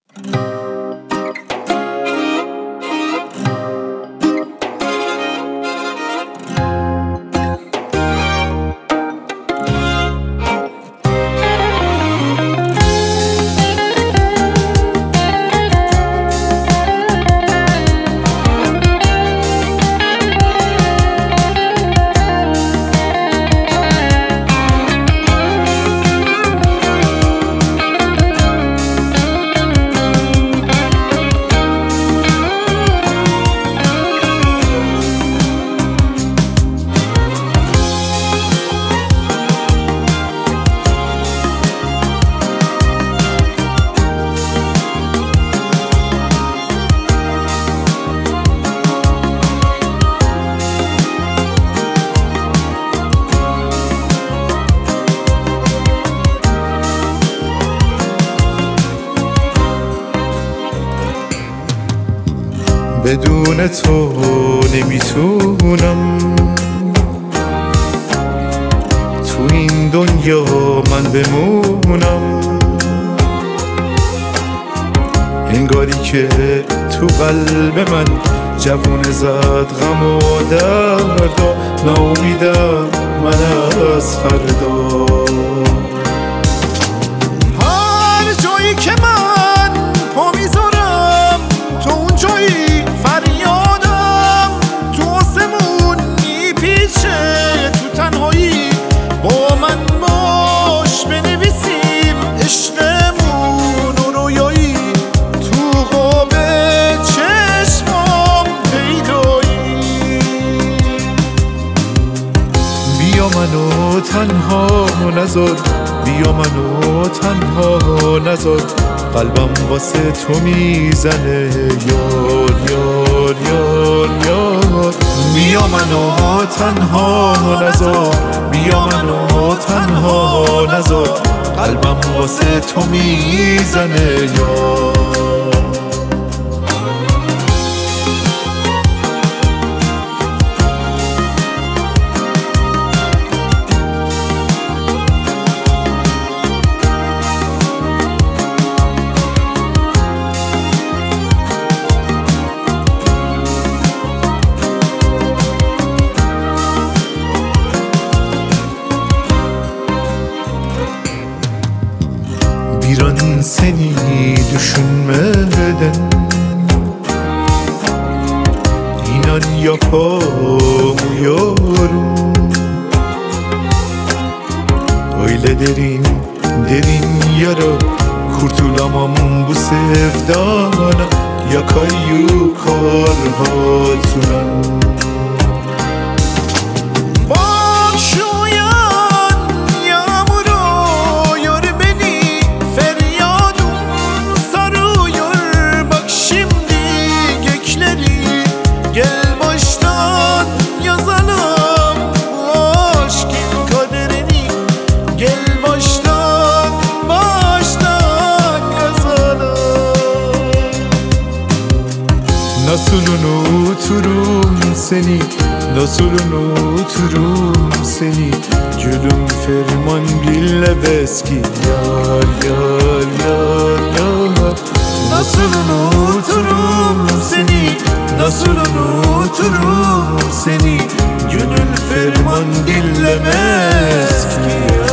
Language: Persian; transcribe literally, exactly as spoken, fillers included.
بدون تو نمیتونم تو این دنیا من بمونم، انگاری که تو قلب من جوون زد غم و درد و ناامیدم من از فردا. هر جایی که من پا میذارم تو اون جایی فریادم، تو آسمون میپیچه تو تنهایی، با من باش بنویسیم عشقمون و رویایی، تو قاب چشمام پیدایی. بیا منو تنها نذار، بیا منو تنها نذار، قلبم واسه تو میزنه یار یار یار یار. بیا منو تنها نذار، بیا منو تنها نذار، قلبم واسه تو میزنه یار. Biran seni düşünmeden İnan yapamıyorum, öyle derin derin yara, kurtulamam bu sevdana, yakar yukar hatıran. Gel baştan yazalım bu aşkın kaderini, gel baştan baştan yazalım. Nasıl unuturum seni, nasıl unuturum seni, gülüm ferman bile beski yar yar yar yar. Nasıl unuturum seni, nasıl unuturum seni, gönül ferman dinlemez ki.